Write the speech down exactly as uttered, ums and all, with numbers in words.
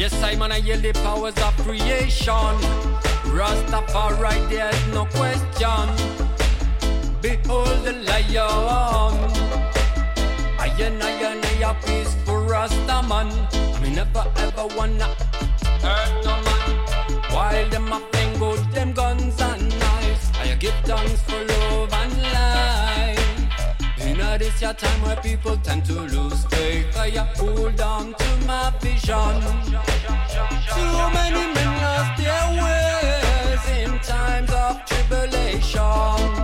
Yes, Simon, I yield the powers of creation. Rastafari, there's no question. Behold the lion. I and I and I a peaceful Rastaman. I mean never ever wanna hurt no man. While them a bang out them guns and knives, I give thanks for love and life. In a this your time where people tend to lose faith, I hold on to my vision.